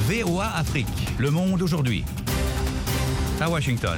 VOA Afrique, le monde aujourd'hui. À Washington.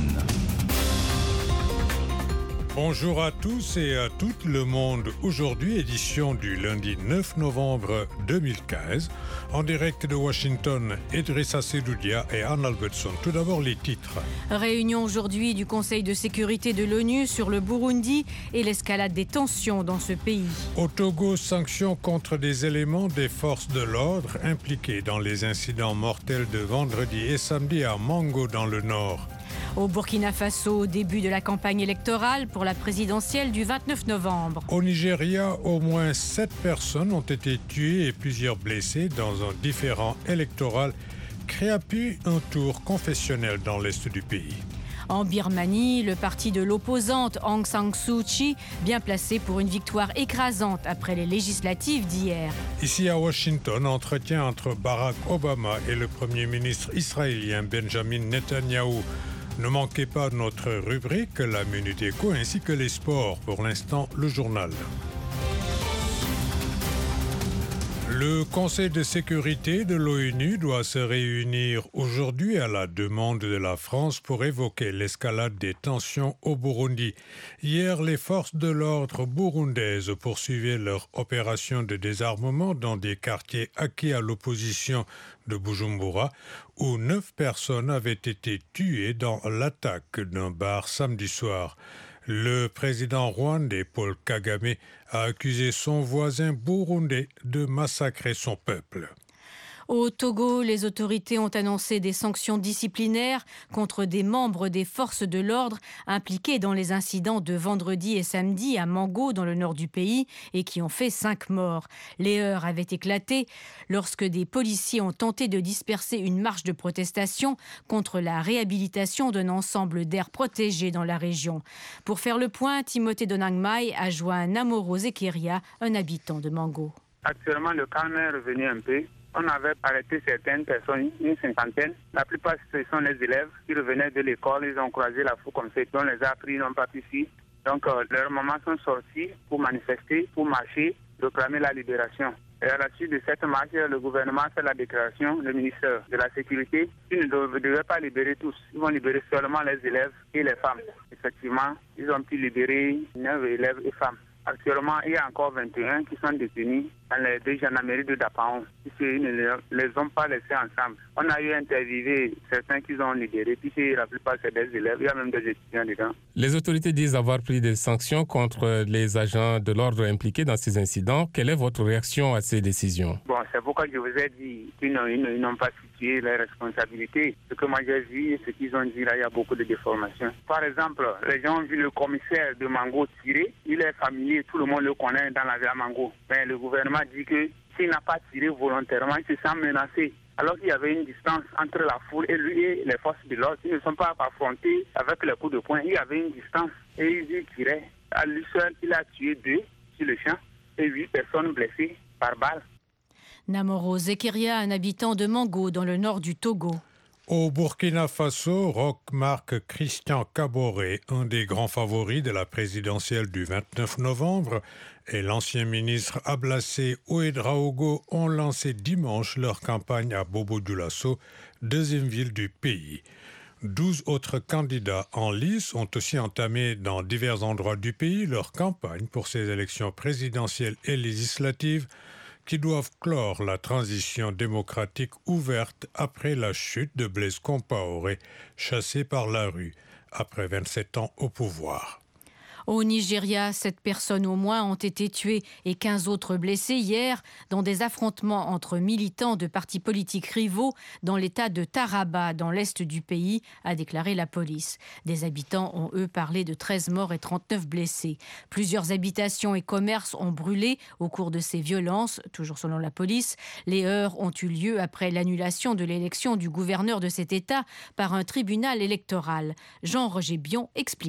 Bonjour à tous et à toutes, le monde aujourd'hui, édition du lundi 9 novembre 2015. En direct de Washington, Idrissa Sedoudia et Anne Albertson. Tout d'abord les titres. Réunion aujourd'hui du Conseil de sécurité de l'ONU sur le Burundi et l'escalade des tensions dans ce pays. Au Togo, sanctions contre des éléments des forces de l'ordre impliqués dans les incidents mortels de vendredi et samedi à Mango dans le nord. Au Burkina Faso, début de la campagne électorale pour la présidentielle du 29 novembre. Au Nigeria, au moins 7 personnes ont été tuées et plusieurs blessées dans un différend électoral qui appuie un tour confessionnel dans l'est du pays. En Birmanie, le parti de l'opposante Aung San Suu Kyi, bien placé pour une victoire écrasante après les législatives d'hier. Ici à Washington, entretien entre Barack Obama et le Premier ministre israélien Benjamin Netanyahou. Ne manquez pas notre rubrique, la Minute Éco, ainsi que les sports. Pour l'instant, le journal. Le Conseil de sécurité de l'ONU doit se réunir aujourd'hui à la demande de la France pour évoquer l'escalade des tensions au Burundi. Hier, les forces de l'ordre burundaises poursuivaient leur opération de désarmement dans des quartiers acquis à l'opposition de Bujumbura, où 9 personnes avaient été tuées dans l'attaque d'un bar samedi soir. Le président rwandais Paul Kagame a accusé son voisin burundais de massacrer son peuple. Au Togo, les autorités ont annoncé des sanctions disciplinaires contre des membres des forces de l'ordre impliqués dans les incidents de vendredi et samedi à Mango, dans le nord du pays, et qui ont fait 5 morts. Les heurts avaient éclaté lorsque des policiers ont tenté de disperser une marche de protestation contre la réhabilitation d'un ensemble d'aires protégées dans la région. Pour faire le point, Timothée Donangmai a joint Namoro Zekeria, un habitant de Mango. Actuellement, le calme est revenu un peu. On avait arrêté certaines personnes, une cinquantaine. La plupart, ce sont les élèves qui revenaient de l'école. Ils ont croisé la foule comme ça. On les a pris, ils n'ont pas pu suivre. Donc, leurs mamans sont sortis pour manifester, pour marcher, réclamer la libération. Et à la suite de cette marche, le gouvernement a fait la déclaration, le ministère de la Sécurité, qu'ils ne devaient pas libérer tous. Ils vont libérer seulement les élèves et les femmes. Effectivement, ils ont pu libérer 9 élèves et femmes. Actuellement, il y a encore 21 qui sont détenus dans les 2 gendarmeries de Dapaon. Ils ne les ont pas laissés ensemble. On a eu interviewé certains qui ont libérés, puis la plupart c'est des élèves, il y a même des étudiants dedans. Les autorités disent avoir pris des sanctions contre les agents de l'ordre impliqués dans ces incidents. Quelle est votre réaction à ces décisions? Bon, c'est pourquoi je vous ai dit qu'ils n'ont pas situé les responsabilités. Ce que moi j'ai vu et ce qu'ils ont dit là, il y a beaucoup de déformations. Par exemple, les gens ont vu le commissaire de Mango tirer. Il est familier, tout le monde le connaît dans la ville à Mango. Mais le gouvernement dit que s'il n'a pas tiré volontairement, il se sent menacé. Alors qu'il y avait une distance entre la foule et lui et les forces de l'ordre. Ils ne sont pas affrontés avec les coups de poing. Il y avait une distance et il tirait. À lui seul, il a tué 2 sur le champ et 8 personnes blessées par balle. Namoro Zekeria, un habitant de Mango, dans le nord du Togo. Au Burkina Faso, Roch Marc Christian Kaboré, un des grands favoris de la présidentielle du 29 novembre, et l'ancien ministre Ablassé Ouédraogo ont lancé dimanche leur campagne à Bobo-Dioulasso, deuxième ville du pays. 12 autres candidats en lice ont aussi entamé dans divers endroits du pays leur campagne pour ces élections présidentielles et législatives qui doivent clore la transition démocratique ouverte après la chute de Blaise Compaoré, chassé par la rue après 27 ans au pouvoir. Au Nigeria, 7 personnes au moins ont été tuées et 15 autres blessées hier dans des affrontements entre militants de partis politiques rivaux dans l'état de Taraba, dans l'est du pays, a déclaré la police. Des habitants ont, eux, parlé de 13 morts et 39 blessés. Plusieurs habitations et commerces ont brûlé au cours de ces violences, toujours selon la police. Les heurts ont eu lieu après l'annulation de l'élection du gouverneur de cet état par un tribunal électoral. Jean-Roger Bion explique.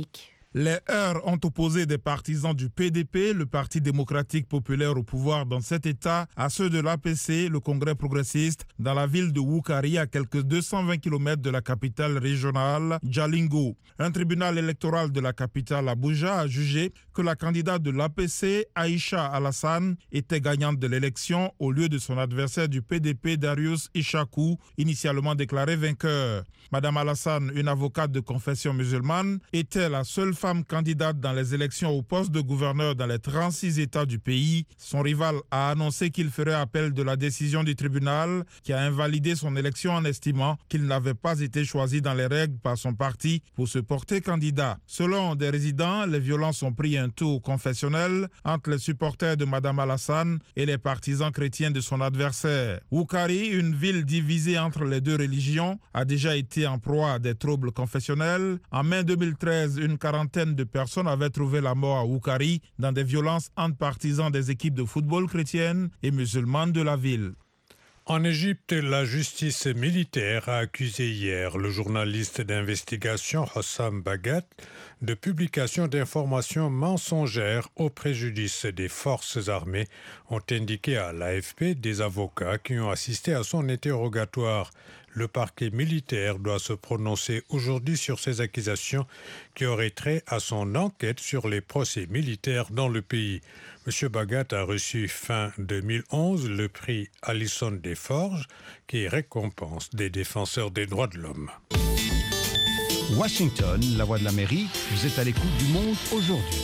Les heurts ont opposé des partisans du PDP, le Parti démocratique populaire au pouvoir dans cet État, à ceux de l'APC, le Congrès progressiste, dans la ville de Wukari, à quelques 220 km de la capitale régionale, Jalingo. Un tribunal électoral de la capitale Abuja a jugé que la candidate de l'APC, Aïcha Alassane, était gagnante de l'élection au lieu de son adversaire du PDP, Darius Ishaku, initialement déclaré vainqueur. Madame Alassane, une avocate de confession musulmane, était la seule femme candidate dans les élections au poste de gouverneur dans les 36 États du pays. Son rival a annoncé qu'il ferait appel de la décision du tribunal qui a invalidé son élection en estimant qu'il n'avait pas été choisi dans les règles par son parti pour se porter candidat. Selon des résidents, les violences ont pris un tour confessionnel entre les supporters de Madame Alassane et les partisans chrétiens de son adversaire. Wukari, une ville divisée entre les deux religions, a déjà été en proie à des troubles confessionnels. En mai 2013, une quarantaine de personnes avaient trouvé la mort à Wukari dans des violences entre partisans des équipes de football chrétiennes et musulmanes de la ville. En Égypte, la justice militaire a accusé hier le journaliste d'investigation Hossam Bagat de publication d'informations mensongères au préjudice des forces armées, ont indiqué à l'AFP des avocats qui ont assisté à son interrogatoire. Le parquet militaire doit se prononcer aujourd'hui sur ces accusations qui auraient trait à son enquête sur les procès militaires dans le pays. M. Bagat a reçu fin 2011 le prix Alison Desforges, qui récompense des défenseurs des droits de l'homme. Washington, la voix de l'Amérique, vous êtes à l'écoute du monde aujourd'hui.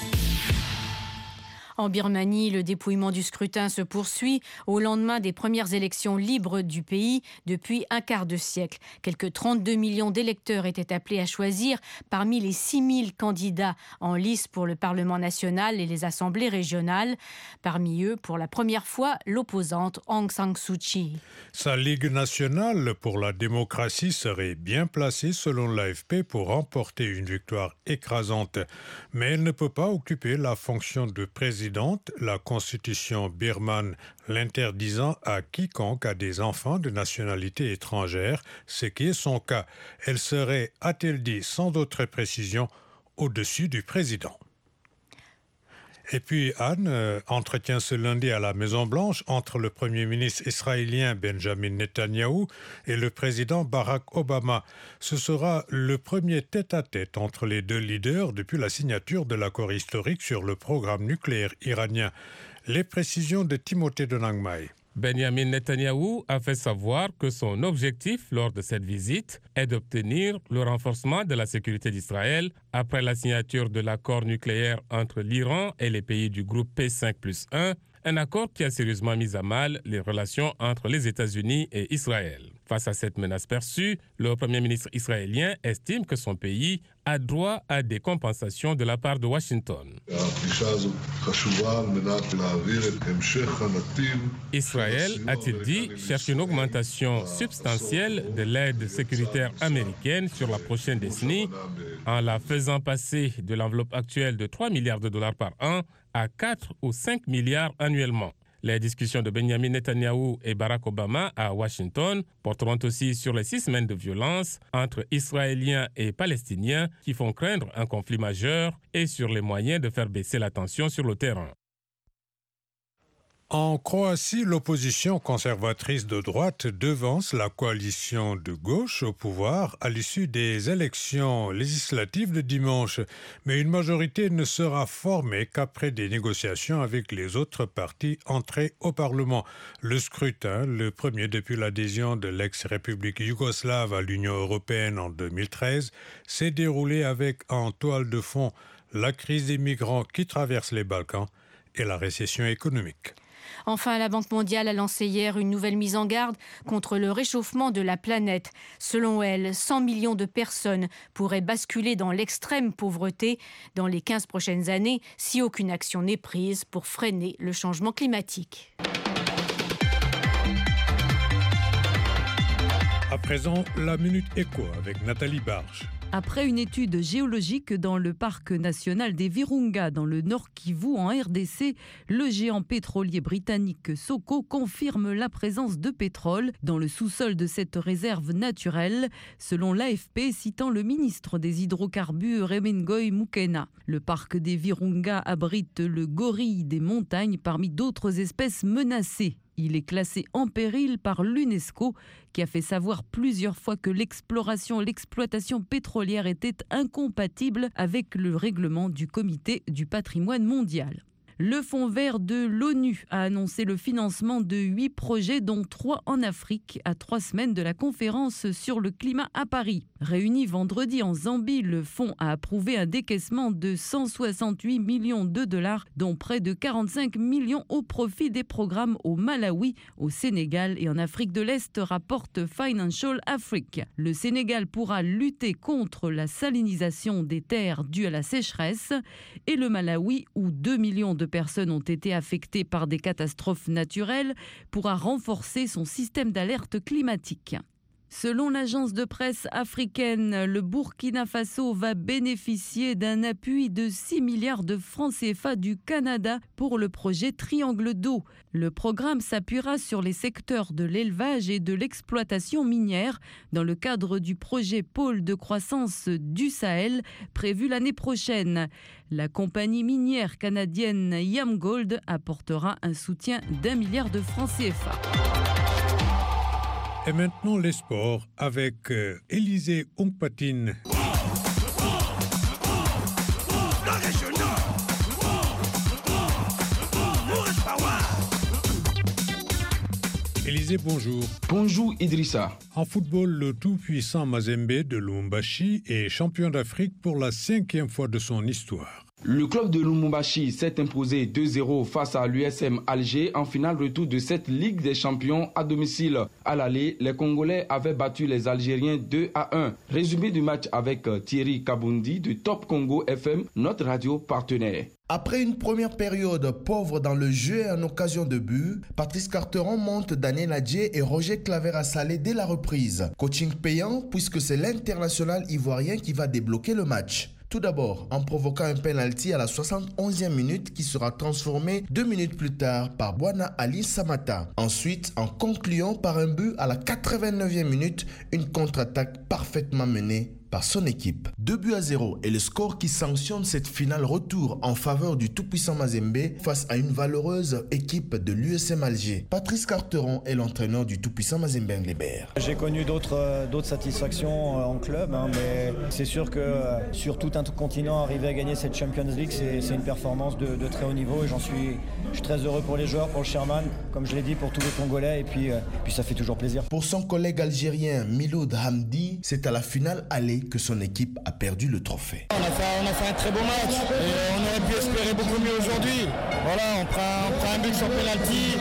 En Birmanie, le dépouillement du scrutin se poursuit au lendemain des premières élections libres du pays depuis un quart de siècle. Quelques 32 millions d'électeurs étaient appelés à choisir parmi les 6 000 candidats en lice pour le Parlement national et les assemblées régionales. Parmi eux, pour la première fois, l'opposante Aung San Suu Kyi. Sa Ligue nationale pour la démocratie serait bien placée selon l'AFP pour remporter une victoire écrasante. Mais elle ne peut pas occuper la fonction de président, la constitution birmane l'interdisant à quiconque a des enfants de nationalité étrangère, ce qui est son cas. Elle serait, a-t-elle dit sans d'autres précisions, au-dessus du président. Et puis Anne, entretient ce lundi à la Maison-Blanche entre le Premier ministre israélien Benjamin Netanyahou et le président Barack Obama. Ce sera le premier tête-à-tête entre les deux leaders depuis la signature de l'accord historique sur le programme nucléaire iranien. Les précisions de Timothée Donangmai. Benjamin Netanyahou a fait savoir que son objectif lors de cette visite est d'obtenir le renforcement de la sécurité d'Israël après la signature de l'accord nucléaire entre l'Iran et les pays du groupe P5+1, un accord qui a sérieusement mis à mal les relations entre les États-Unis et Israël. Face à cette menace perçue, le Premier ministre israélien estime que son pays a droit à des compensations de la part de Washington. Israël, a-t-il dit, cherche une augmentation substantielle de l'aide sécuritaire américaine sur la prochaine décennie en la faisant passer de l'enveloppe actuelle de 3 milliards de dollars par an à 4 ou 5 milliards annuellement. Les discussions de Benjamin Netanyahou et Barack Obama à Washington porteront aussi sur les 6 semaines de violence entre Israéliens et Palestiniens qui font craindre un conflit majeur et sur les moyens de faire baisser la tension sur le terrain. En Croatie, l'opposition conservatrice de droite devance la coalition de gauche au pouvoir à l'issue des élections législatives de dimanche. Mais une majorité ne sera formée qu'après des négociations avec les autres partis entrés au Parlement. Le scrutin, le premier depuis l'adhésion de l'ex-république yougoslave à l'Union européenne en 2013, s'est déroulé avec en toile de fond la crise des migrants qui traverse les Balkans et la récession économique. Enfin, la Banque mondiale a lancé hier une nouvelle mise en garde contre le réchauffement de la planète. Selon elle, 100 millions de personnes pourraient basculer dans l'extrême pauvreté dans les 15 prochaines années si aucune action n'est prise pour freiner le changement climatique. À présent, la Minute Éco avec Nathalie Barge. Après une étude géologique dans le parc national des Virunga dans le Nord Kivu en RDC, le géant pétrolier britannique Soko confirme la présence de pétrole dans le sous-sol de cette réserve naturelle, selon l'AFP citant le ministre des hydrocarbures Remengoy Mukena. Le parc des Virunga abrite le gorille des montagnes parmi d'autres espèces menacées. Il est classé en péril par l'UNESCO qui a fait savoir plusieurs fois que l'exploration et l'exploitation pétrolière étaient incompatibles avec le règlement du Comité du patrimoine mondial. Le Fonds vert de l'ONU a annoncé le financement de 8 projets, dont 3 en Afrique, à 3 semaines de la conférence sur le climat à Paris. Réuni vendredi en Zambie, le fonds a approuvé un décaissement de 168 millions de dollars, dont près de 45 millions au profit des programmes au Malawi, au Sénégal et en Afrique de l'Est, rapporte Financial Africa. Le Sénégal pourra lutter contre la salinisation des terres due à la sécheresse et le Malawi, où 2 millions de personnes ont été affectées par des catastrophes naturelles, pourra renforcer son système d'alerte climatique. Selon l'agence de presse africaine, le Burkina Faso va bénéficier d'un appui de 6 milliards de francs CFA du Canada pour le projet Triangle d'eau. Le programme s'appuiera sur les secteurs de l'élevage et de l'exploitation minière dans le cadre du projet Pôle de croissance du Sahel prévu l'année prochaine. La compagnie minière canadienne Yamgold apportera un soutien d'1 milliard de francs CFA. Et maintenant les sports avec Élisée Ongpatine. Élisée, bonjour. Bonjour Idrissa. En football, le tout-puissant Mazembe de Lubumbashi est champion d'Afrique pour la 5e fois de son histoire. Le club de Lubumbashi s'est imposé 2-0 face à l'USM Alger en finale retour de cette Ligue des Champions à domicile. À l'aller, les Congolais avaient battu les Algériens 2-1. Résumé du match avec Thierry Kabundi de Top Congo FM, notre radio partenaire. Après une première période pauvre dans le jeu et en occasion de but, Patrice Carteron monte Daniel Adjé et Roger Clavera Salé dès la reprise. Coaching payant puisque c'est l'international ivoirien qui va débloquer le match. Tout d'abord, en provoquant un penalty à la 71e minute qui sera transformé 2 minutes plus tard par Bwana Ali Samata. Ensuite, en concluant par un but à la 89e minute, une contre-attaque parfaitement menée par son équipe. 2-0 est le score qui sanctionne cette finale retour en faveur du tout-puissant Mazembe face à une valeureuse équipe de l'USM Alger. Patrice Carteron est l'entraîneur du tout-puissant Mazembe Nglebert. J'ai connu d'autres satisfactions en club, mais c'est sûr que sur tout un continent, arriver à gagner cette Champions League, c'est une performance de très haut niveau et je suis très heureux pour les joueurs, pour le chairman, comme je l'ai dit, pour tous les Congolais et puis ça fait toujours plaisir. Pour son collègue algérien Miloud Hamdi, c'est à la finale aller que son équipe a perdu le trophée. On a fait un très beau match et on aurait pu espérer beaucoup mieux aujourd'hui. Voilà, on prend un but sur penalty.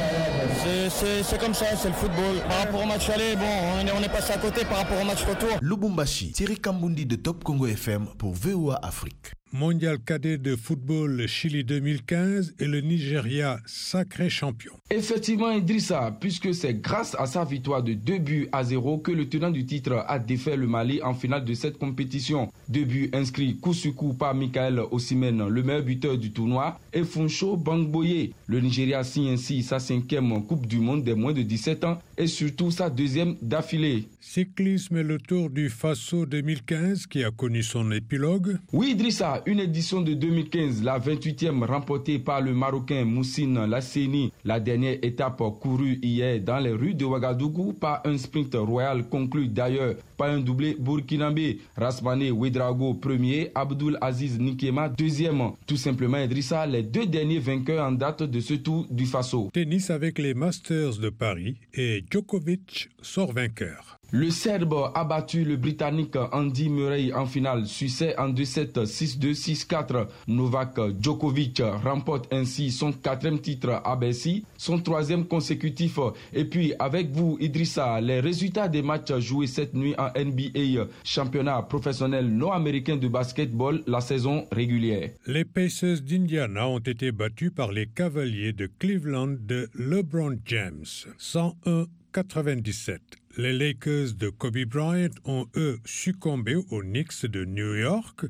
C'est comme ça, c'est le football. Par rapport au match aller, on est passé à côté par rapport au match retour. Lubumbashi, Thierry Kambundi de Top Congo FM pour VOA Afrique. Mondial cadet de football Chili 2015 et le Nigeria sacré champion. Effectivement Idrissa, puisque c'est grâce à sa victoire de 2-0 que le tenant du titre a défait le Mali en finale de cette compétition. 2 buts inscrits coup sur coup par Michael Osimhen, le meilleur buteur du tournoi, et Funsho Bangboye. Le Nigeria signe ainsi sa 5e Coupe du Monde des moins de 17 ans et surtout sa 2e d'affilée. Cyclisme et le Tour du Faso 2015 qui a connu son épilogue. Oui Idrissa, une édition de 2015, la 28e remportée par le Marocain Moussine Lasseni. La dernière étape courue hier dans les rues de Ouagadougou par un sprint royal conclu d'ailleurs par un doublé burkinabé. Rasmane Ouedraogo premier, Abdul Aziz Nikema deuxième. Tout simplement Idrissa, les 2 derniers vainqueurs en date de ce Tour du Faso. Tennis avec les Masters de Paris et Djokovic sort vainqueur. Le Serbe a battu le Britannique Andy Murray en finale, succès en 2-7, 6-2, 6-4. Novak Djokovic remporte ainsi son 4e titre à Bercy, son 3e consécutif. Et puis avec vous Idrissa, les résultats des matchs joués cette nuit en NBA, championnat professionnel nord-américain de basketball, la saison régulière. Les Pacers d'Indiana ont été battus par les Cavaliers de Cleveland de LeBron James, 101-97. Les Lakers de Kobe Bryant ont, eux, succombé aux Knicks de New York,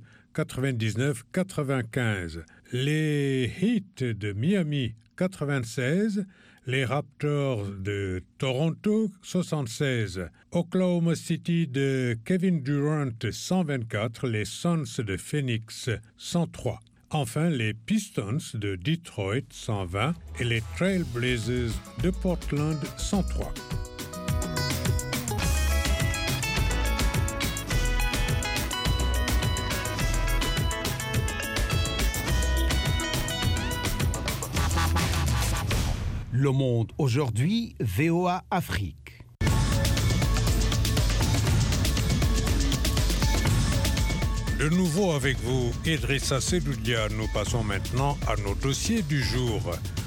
99-95. Les Heat de Miami, 96. Les Raptors de Toronto, 76. Oklahoma City de Kevin Durant, 124. Les Suns de Phoenix, 103. Enfin, les Pistons de Detroit, 120. Et les Trail Blazers de Portland, 103. Le Monde aujourd'hui, VOA Afrique. De nouveau avec vous, Idrissa Sedoudia. Nous passons maintenant à nos dossiers du jour.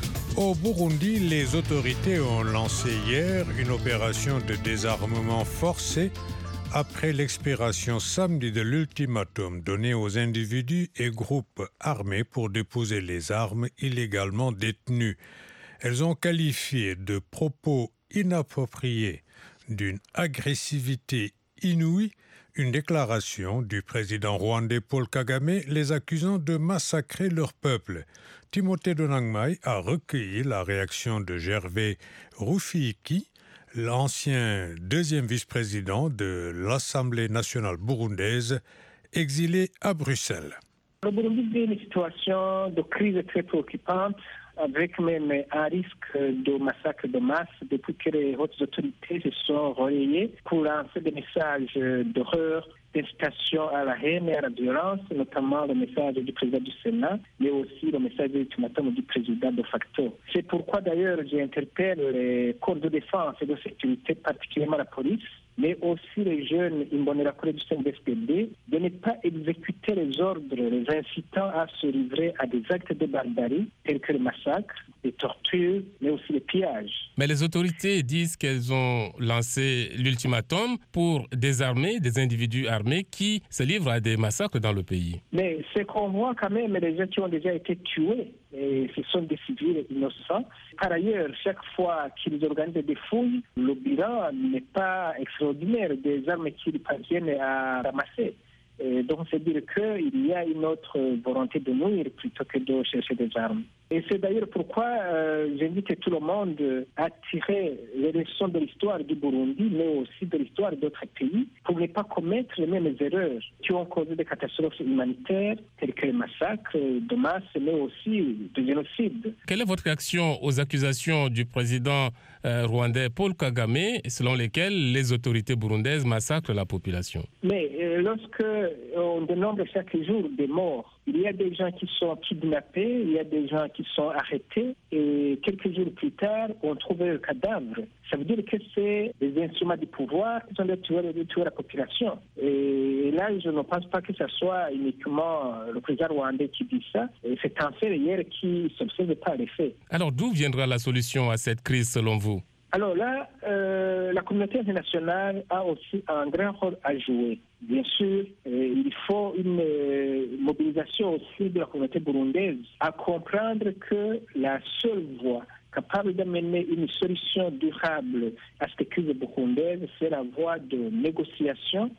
Au Burundi, les autorités ont lancé hier une opération de désarmement forcé après l'expiration samedi de l'ultimatum donné aux individus et groupes armés pour déposer les armes illégalement détenues. Elles ont qualifié de propos inappropriés, d'une agressivité inouïe, une déclaration du président rwandais Paul Kagame les accusant de massacrer leur peuple. Timothée Donangmai a recueilli la réaction de Gervais Rufyiki, l'ancien deuxième vice-président de l'Assemblée nationale burundaise, exilé à Bruxelles. Le Burundi vit une situation de crise très préoccupante, avec même un risque de massacre de masse depuis que les hautes autorités se sont relayées pour lancer des messages d'horreur, d'incitation à la haine et à la violence, notamment le message du président du Sénat, mais aussi le message ultimatum du président de facto. C'est pourquoi d'ailleurs j'interpelle les corps de défense et de sécurité, particulièrement la police, mais aussi les jeunes Imbonerakure du CNDD-FDD, de ne pas exécuter les ordres les incitant à se livrer à des actes de barbarie, tels que le massacre, les tortures, mais aussi les pillages. Mais les autorités disent qu'elles ont lancé l'ultimatum pour désarmer des individus armés qui se livrent à des massacres dans le pays. Mais ce qu'on voit quand même, les gens qui ont déjà été tués, et ce sont des civils innocents. Par ailleurs, chaque fois qu'ils organisent des fouilles, le bilan n'est pas extraordinaire des armes qu'ils parviennent à ramasser. Et donc, c'est dire qu'il y a une autre volonté de nuire plutôt que de chercher des armes. Et c'est d'ailleurs pourquoi j'invite tout le monde à tirer les leçons de l'histoire du Burundi, mais aussi de l'histoire d'autres pays, pour ne pas commettre les mêmes erreurs qui ont causé des catastrophes humanitaires, telles que les massacres de masse, mais aussi des génocides. Quelle est votre réaction aux accusations du président rwandais Paul Kagame, selon lesquelles les autorités burundaises massacrent la population? Mais lorsque on dénombre chaque jour des morts, il y a des gens qui sont kidnappés, il y a des gens qui sont arrêtés, et quelques jours plus tard, on trouve un cadavre. Ça veut dire que c'est des instruments du pouvoir qui sont de tuer la population. Et là, je ne pense pas que ce soit uniquement le président rwandais qui dit ça. C'est un fait hier qui ne s'observe pas les faits. Alors, d'où viendra la solution à cette crise selon vous? Alors là, la communauté internationale a aussi un grand rôle à jouer. Bien sûr, il faut une mobilisation aussi de la communauté burundaise à comprendre que la seule voie capable d'amener une solution durable à cette crise burundaise, c'est la voie de négociation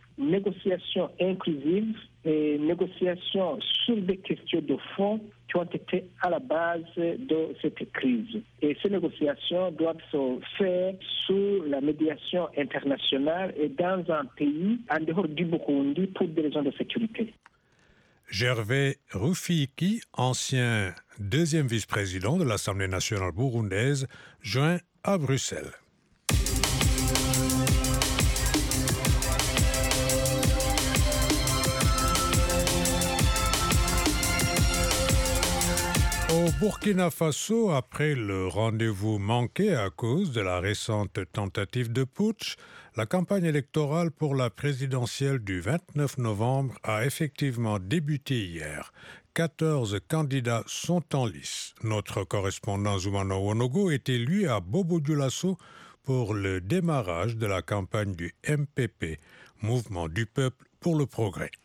inclusive et négociation sur des questions de fond qui ont été à la base de cette crise. Et ces négociations doivent se faire sous la médiation internationale et dans un pays en dehors du Burundi pour des raisons de sécurité. Gervais Rufyiki, ancien deuxième vice-président de l'Assemblée nationale burundaise, joint à Bruxelles. Au Burkina Faso, après le rendez-vous manqué à cause de la récente tentative de putsch, la campagne électorale pour la présidentielle du 29 novembre a effectivement débuté hier. 14 candidats sont en lice. Notre correspondant Zoumana Wonogo est élu à Bobo-Dioulasso pour le démarrage de la campagne du MPP, Mouvement du Peuple pour le Progrès.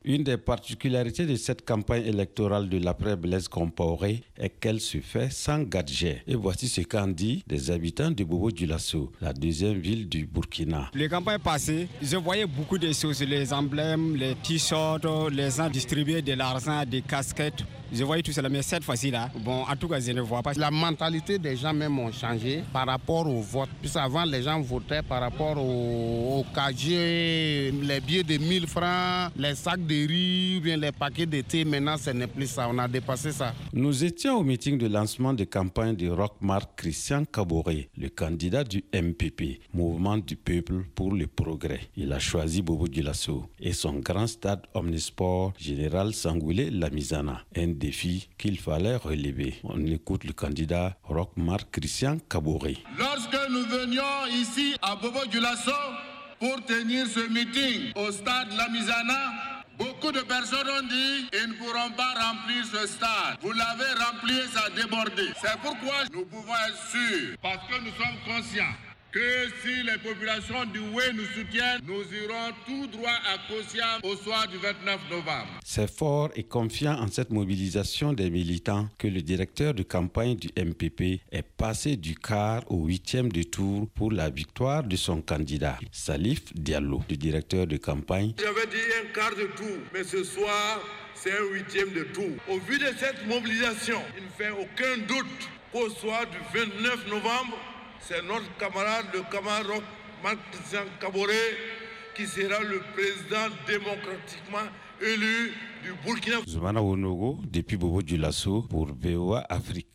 Une des particularités de cette campagne électorale de l'après-Blaise Compaoré est qu'elle se fait sans gadget. Et voici ce qu'en dit des habitants de Bobo-Dioulasso, la deuxième ville du Burkina. Les campagnes passées, je voyais beaucoup de choses, les emblèmes, les t-shirts, les gens distribuaient de l'argent, des casquettes. Je voyais tout cela, mais cette fois-ci là, bon, en tout cas, je ne vois pas. La mentalité des gens même ont changé par rapport au vote. Puis avant, les gens votaient par rapport au KG, les billets de 1000 francs, les sacs de riz, bien les paquets de thé. Maintenant, ce n'est plus ça. On a dépassé ça. Nous étions au meeting de lancement de campagne de Roch-Marc Christian Kaboré, le candidat du MPP, Mouvement du Peuple pour le Progrès. Il a choisi Bobo-Dioulasso et son grand stade omnisport Général Sangoulé Lamizana. Un défi qu'il fallait relever. On écoute le candidat Roch-Marc Christian Kaboré. Lorsque nous venions ici à Bobo-Dioulasso pour tenir ce meeting au stade Lamizana, beaucoup de personnes ont dit qu'ils ne pourront pas remplir ce stade. Vous l'avez rempli et ça a débordé. C'est pourquoi nous pouvons être sûrs, parce que nous sommes conscients que si les populations du Oué nous soutiennent, nous irons tout droit à Kossiam au soir du 29 novembre. C'est fort et confiant en cette mobilisation des militants que le directeur de campagne du MPP est passé du quart au 8e de tour pour la victoire de son candidat, Salif Diallo, le directeur de campagne. J'avais dit un quart de tour, mais ce soir, c'est un 8e de tour. Au vu de cette mobilisation, il ne fait aucun doute qu'au soir du 29 novembre, c'est notre camarade, le camarade Roch-Marc Christian Kaboré, qui sera le président démocratiquement élu du Burkina. Zoumana Wonogo, depuis Bobo-Dioulasso pour VOA Afrique.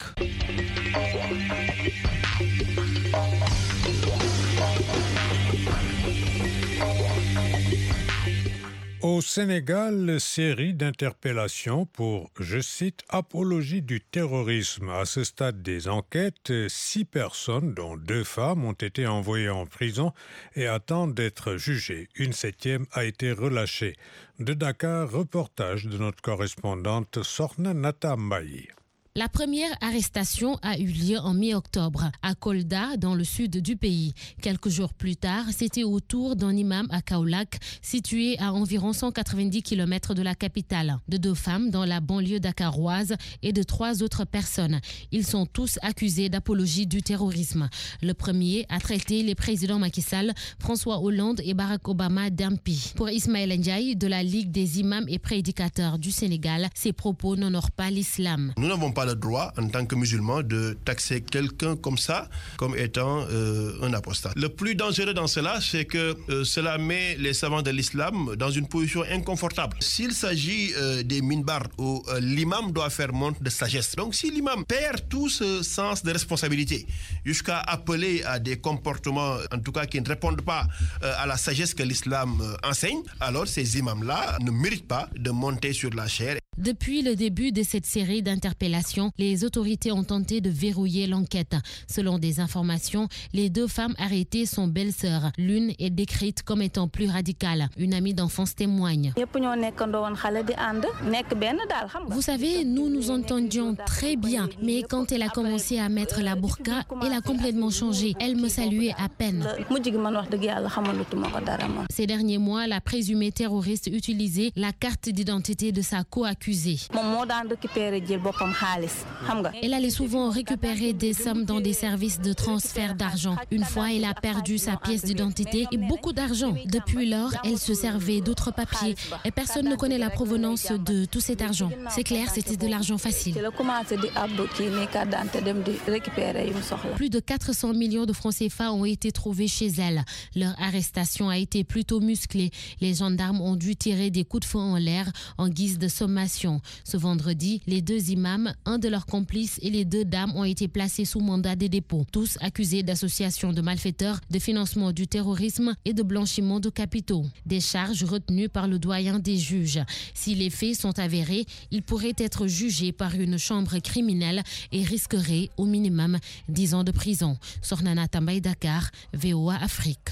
Au Sénégal, série d'interpellations pour, je cite, apologie du terrorisme. À ce stade des enquêtes, 6 personnes, dont 2 femmes, ont été envoyées en prison et attendent d'être jugées. Une 7e a été relâchée. De Dakar, reportage de notre correspondante Sorna Natambayi. La première arrestation a eu lieu en mi-octobre à Kolda, dans le sud du pays. Quelques jours plus tard, c'était au tour d'un imam à Kaolack, situé à environ 190 km de la capitale, de 2 femmes dans la banlieue dakaroise et de 3 autres personnes. Ils sont tous accusés d'apologie du terrorisme. Le premier a traité les présidents Macky Sall, François Hollande et Barack Obama d'impies. Pour Ismaël Ndiaye de la Ligue des imams et prédicateurs du Sénégal, ces propos n'honorent pas l'islam. Nous n'avons pas le droit, en tant que musulmans, de taxer quelqu'un comme ça, comme étant un apostat. Le plus dangereux dans cela, c'est que cela met les savants de l'islam dans une position inconfortable. S'il s'agit des minbars où l'imam doit faire montre de sagesse, donc si l'imam perd tout ce sens de responsabilité jusqu'à appeler à des comportements, en tout cas qui ne répondent pas à la sagesse que l'islam enseigne, alors ces imams-là ne méritent pas de monter sur la chaire. Depuis le début de cette série d'interpellations, les autorités ont tenté de verrouiller l'enquête. Selon des informations, les 2 femmes arrêtées sont belles-sœurs. L'une est décrite comme étant plus radicale. Une amie d'enfance témoigne. Vous savez, nous nous entendions très bien, mais quand elle a commencé à mettre la burqa, elle a complètement changé. Elle me saluait à peine. Ces derniers mois, la présumée terroriste utilisait la carte d'identité de sa co-accusée. Elle allait souvent récupérer des sommes dans des services de transfert d'argent. Une fois, elle a perdu sa pièce d'identité et beaucoup d'argent. Depuis lors, elle se servait d'autres papiers et personne ne connaît la provenance de tout cet argent. C'est clair, c'était de l'argent facile. Plus de 400 millions de francs CFA ont été trouvés chez elle. Leur arrestation a été plutôt musclée. Les gendarmes ont dû tirer des coups de feu en l'air en guise de sommation. Ce vendredi, les 2 imams, un de leurs complices et les 2 dames ont été placés sous mandat de dépôt. Tous accusés d'association de malfaiteurs, de financement du terrorisme et de blanchiment de capitaux. Des charges retenues par le doyen des juges. Si les faits sont avérés, ils pourraient être jugés par une chambre criminelle et risqueraient au minimum 10 ans de prison. Sornana Tambaye, Dakar, VOA Afrique.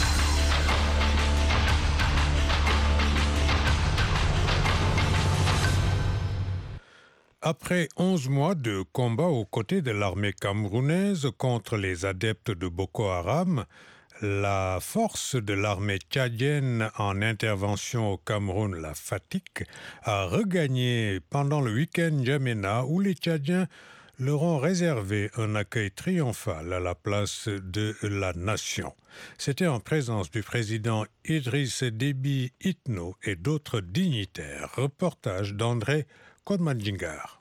Après 11 mois de combat aux côtés de l'armée camerounaise contre les adeptes de Boko Haram, La force de l'armée tchadienne en intervention au Cameroun, la FATIC, a regagné pendant le week-end N'Djamena où les Tchadiens leur ont réservé un accueil triomphal à la place de la nation. C'était en présence du président Idriss Déby Itno et d'autres dignitaires. Reportage d'André Kodmadjingar.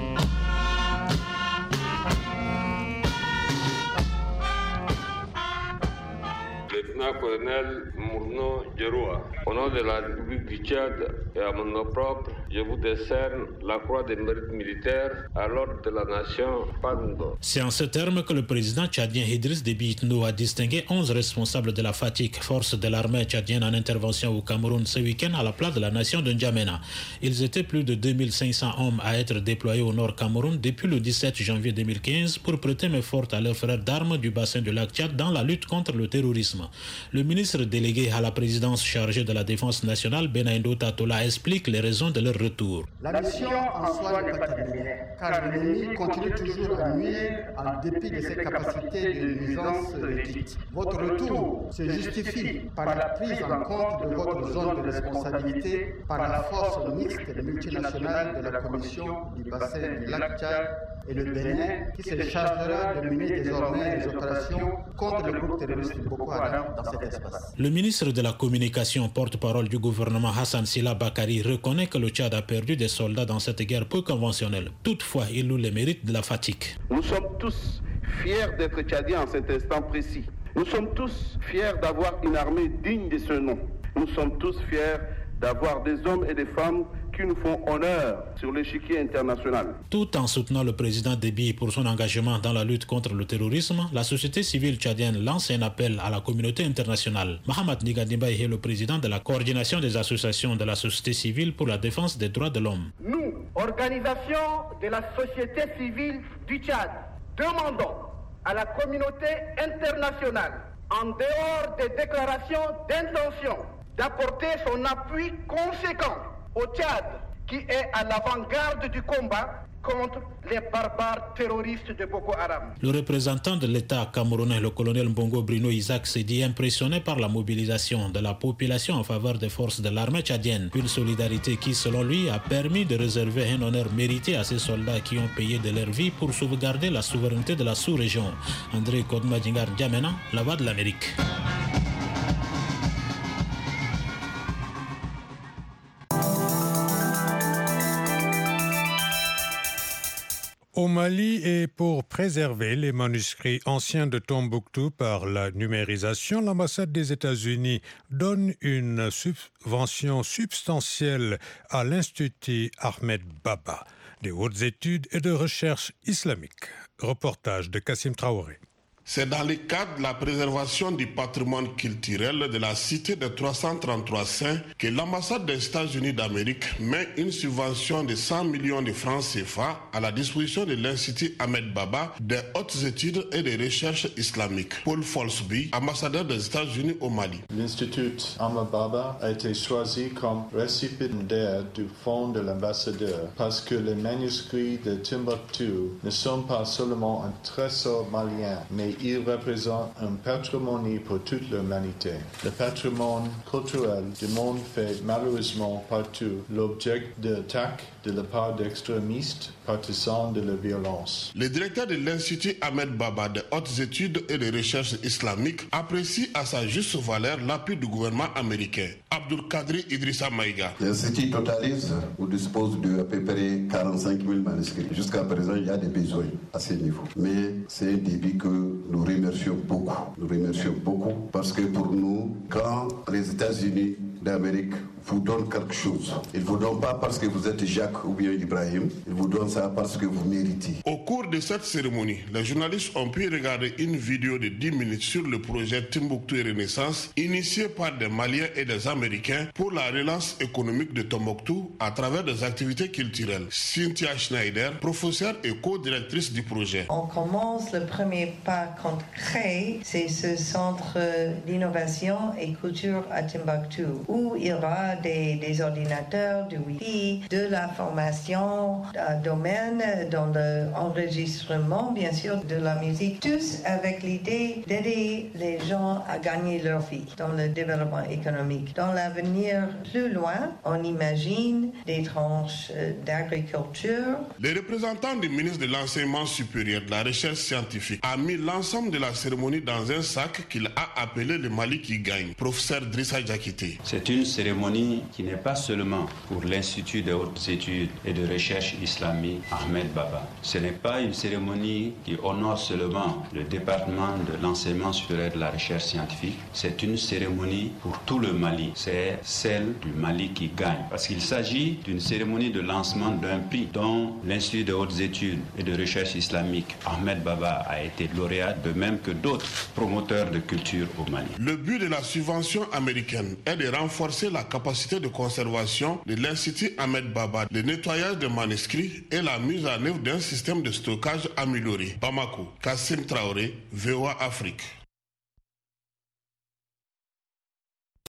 Lieutenant-colonel Mourno Djeroua, au nom de la République du Tchad et à mon nom propre, je vous décerne la croix des mérites militaires à l'ordre de la nation Pando. C'est en ces termes que le président tchadien Idriss Déby Itno a distingué 11 responsables de la FATIC, force de l'armée tchadienne en intervention au Cameroun ce week-end à la place de la nation de N'Djamena. Ils étaient plus de 2500 hommes à être déployés au nord Cameroun depuis le 17 janvier 2015 pour prêter main forte à leurs frères d'armes du bassin de lac Tchad dans la lutte contre le terrorisme. Le ministre délégué à la présidence chargé de la défense nationale, Benaindo Tatola, explique les raisons de leur retour. La mission en soi n'est pas terminée, car l'ennemi continue toujours à nuire en dépit de ses capacités de nuisance réduites. Votre retour se justifie par la prise en compte de votre zone de responsabilité par la force mixte multinationale de la Commission du bassin du lac Tchad et le Bénin, qui se chargera de mener désormais les opérations contre le groupe terroriste Boko Haram dans cet espace. Le ministre de la Communication, porte-parole du gouvernement Hassan Sila Bakari, reconnaît que le Tchad a perdu des soldats dans cette guerre peu conventionnelle. Toutefois, il loue les mérites de la FATIC. Nous sommes tous fiers d'être Tchadiens en cet instant précis. Nous sommes tous fiers d'avoir une armée digne de ce nom. Nous sommes tous fiers d'avoir des hommes et des femmes qui nous font honneur sur l'échiquier international. Tout en soutenant le président Déby pour son engagement dans la lutte contre le terrorisme, la société civile tchadienne lance un appel à la communauté internationale. Mahamat Nigadimbaye est le président de la coordination des associations de la société civile pour la défense des droits de l'homme. Nous, organisation de la société civile du Tchad, demandons à la communauté internationale, en dehors des déclarations d'intention, d'apporter son appui conséquent au Tchad, qui est à l'avant-garde du combat contre les barbares terroristes de Boko Haram. Le représentant de l'État camerounais, le colonel Mbongo Bruno Isaac, s'est dit impressionné par la mobilisation de la population en faveur des forces de l'armée tchadienne. Une solidarité qui, selon lui, a permis de réserver un honneur mérité à ces soldats qui ont payé de leur vie pour sauvegarder la souveraineté de la sous-région. André Kodmadjingar N'Djamena, la voix de l'Amérique. Au Mali, et pour préserver les manuscrits anciens de Tombouctou par la numérisation, l'ambassade des États-Unis donne une subvention substantielle à l'Institut Ahmed Baba des hautes études et de recherche islamique. Reportage de Kassim Traoré. C'est dans le cadre de la préservation du patrimoine culturel de la cité de 333 saints que l'ambassade des États-Unis d'Amérique met une subvention de 100 millions de francs CFA à la disposition de l'Institut Ahmed Baba des hautes études et des recherches islamiques. Paul Folsby, ambassadeur des États-Unis au Mali. L'Institut Ahmed Baba a été choisi comme récipiendaire du fonds de l'ambassadeur parce que les manuscrits de Tombouctou ne sont pas seulement un trésor malien, mais il représente un patrimoine pour toute l'humanité. Le patrimoine culturel du monde fait malheureusement partout l'objet d'attaques de la part d'extrémistes partisans de la violence. Le directeur de l'Institut Ahmed Baba des hautes études et de recherche islamique apprécie à sa juste valeur l'appui du gouvernement américain. Abdul Kadri Idrissa Maïga. L'Institut totalise ou dispose de à peu près 45 000 manuscrits. Jusqu'à présent, il y a des besoins à ce niveau. Mais c'est un débit que nous remercions beaucoup. Nous remercions beaucoup parce que pour nous, quand les États-Unis d'Amérique vous donnent quelque chose, ils ne vous donnent pas parce que vous êtes Jacques ou bien Ibrahim, ils vous donnent ça parce que vous méritez. Au cours de cette cérémonie, les journalistes ont pu regarder une vidéo de 10 minutes sur le projet Tombouctou et Renaissance, initié par des Maliens et des Américains pour la relance économique de Tombouctou à travers des activités culturelles. Cynthia Schneider, professeure et co-directrice du projet. On commence le premier pas concret, c'est ce centre d'innovation et culture à Tombouctou, où il y aura des ordinateurs, du Wi-Fi, de la formation, domaine, dans l'enregistrement, bien sûr, de la musique, tous avec l'idée d'aider les gens à gagner leur vie dans le développement économique. Dans l'avenir plus loin, on imagine des tranches d'agriculture. Les représentants du ministre de l'Enseignement supérieur, de la Recherche scientifique, a mis l'ensemble de la cérémonie dans un sac qu'il a appelé le Mali qui gagne. Professeur Drissa Diakité. C'est une cérémonie qui n'est pas seulement pour l'Institut de hautes études et de recherche islamique Ahmed Baba. Ce n'est pas une cérémonie qui honore seulement le département de l'enseignement supérieur de la recherche scientifique. C'est une cérémonie pour tout le Mali. C'est celle du Mali qui gagne. Parce qu'il s'agit d'une cérémonie de lancement d'un prix dont l'Institut de hautes études et de recherche islamique Ahmed Baba a été lauréat, de même que d'autres promoteurs de culture au Mali. Le but de la subvention américaine est de renforcer la capacité de conservation de l'Institut Ahmed Baba, le nettoyage des manuscrits et la mise en œuvre d'un système de stockage amélioré. Bamako, Kassim Traoré, VOA Afrique.